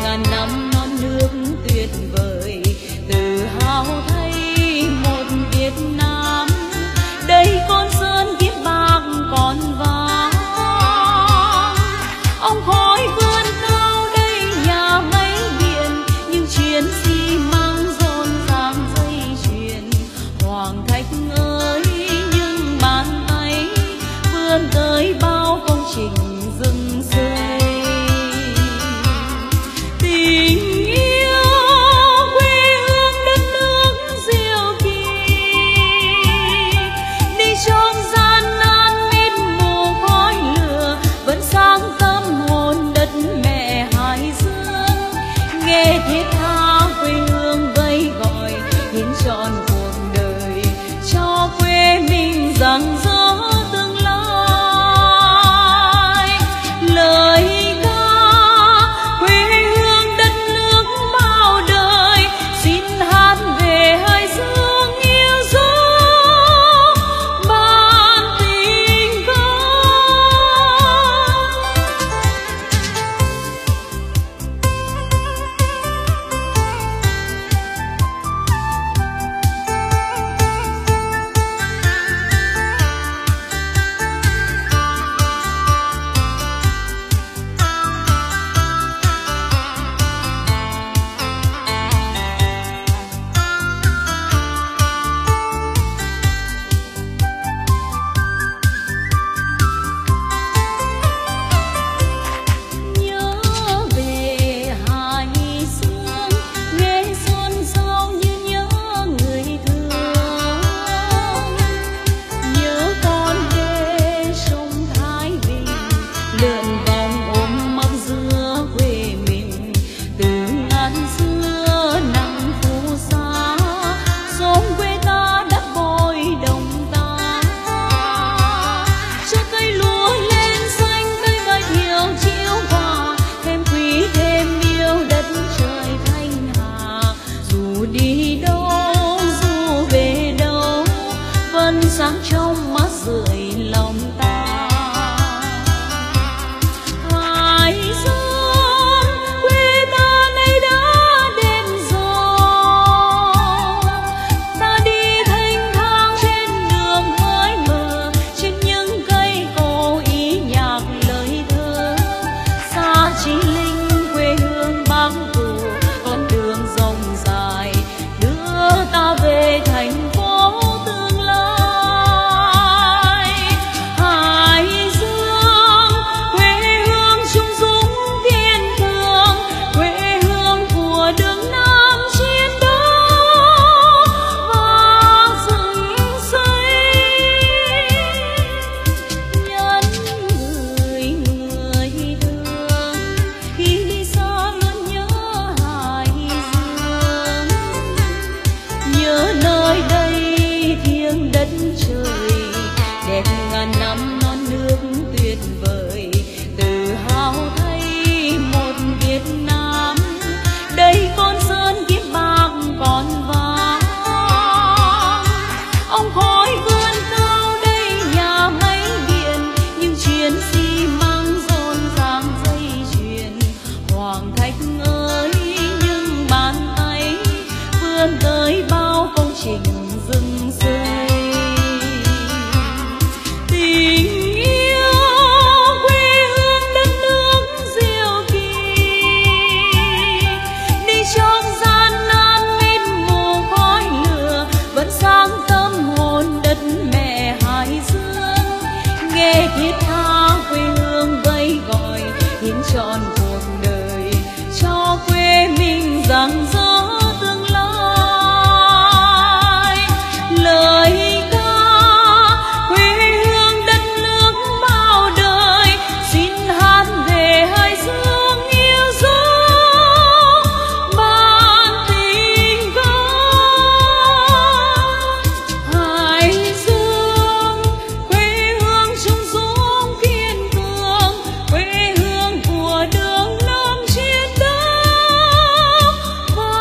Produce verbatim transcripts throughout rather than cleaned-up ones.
ngàn năm non nước tuyệt vời, tự hào thay một Việt Nam. Đây con sơn kiếp bạc còn vàng, ông khói vươn cao đây nhà máy điện, những chiến sĩ mang rộn ràng dây chuyền. Hoàng Thạch ơi, những bàn tay vươn tới bao công trình rừng rơi. Tình yêu quê hương đất nước diệu kỳ, đi trong gian nan mịt mù khói lửa, vẫn sáng tâm hồn đất mẹ Hải Dương. Nghe thiết tha quê hương vây gọi, hiến trọn cuộc đời cho quê mình rạng rỡ tương lai. Lời ca quê hương đất nước bao đời, xin hát về Hải Dương yêu dấu ban tình ca. Nhớ về Hải Dương, nghe xuân sao như nhớ người thương. Nhớ con đê sông Thái Bình, lượn vòng ôm ấp giữa quê mình. Từ ngàn xưa nắng phù sa, xóm quê ta đã bồi đồng ta. Cho cây lúa lên xanh, cây vải thiều chiếu hòa, thêm quý thêm yêu đất trời Thanh Hà. Dù đi đâu dù về đâu, vẫn sáng trong mắt rượi lòng ta. Hải Dương quê ta nay đã đến rồi, ta đi thanh thang trên đường mới mờ, trên những cây cổ ý nhạc lời thơ. Xa Chí Linh quê hương Bắc Tù, con đường rộng dài đưa ta về thành phố tương lai. Hải Dương quê hương trung dũng kiên cường, quê hương của đường Nam chiến đấu và dựng xây. Nhân gửi người thương, khi đi xa luôn nhớ Hải Dương. Nhớ nơi đây thiêng đất trời, đẹp ngàn năm non nước tuyệt vời, tự hào thay một Việt Nam. Đây con sơn kiếp bạc còn vàng, ông khói vươn cao đây nhà máy điện, những chiến sĩ mang rộn ràng dây chuyền. Hoàng Thạch ơi, những bàn tay vươn tới bao công trình rừng rơi. Tình yêu quê hương đất nước diệu kỳ, đi trong gian nan mịt mù khói lửa, vẫn sáng tâm hồn đất mẹ Hải Dương. Nghe thiết tha quê hương vây gọi, hiến trọn cuộc đời cho quê mình rạng rỡ tương lai. Lời ca quê hương đất nước bao đời, xin hát về Hải Dương yêu dấu ban tình ca. Hải Dương quê hương trung dũng kiên cường, quê hương của đường Nam chiến đấu và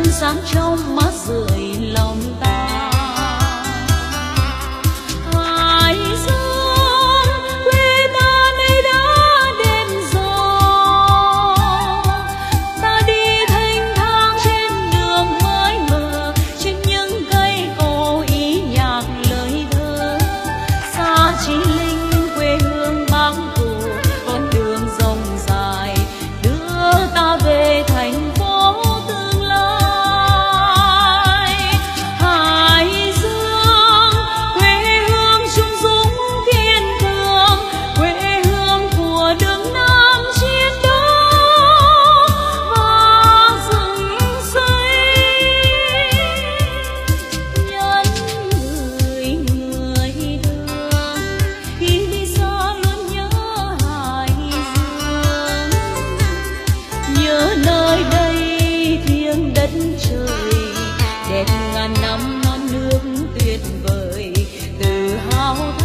luôn sáng trong mắt rượi lòng ta. Hải Dương quê ta nay đã đến rồi, ta đi thanh thang trên đường mới mờ, trên những cây cổ ý nhạc lời thơ. Xa Chí Linh quê hương Bắc Cổ, con đường rộng dài đưa ta về thành phố tương lai. Hải Dương quê hương trung dũng thiên đường, quê hương của đường Nam chiến đấu và rừng xây. Nhân người người thương khi đi xa luôn nhớ Hải Dương, nhớ nơi đây thiêng đất trời đẹp ngàn năm non nước tuyệt vời, tự hào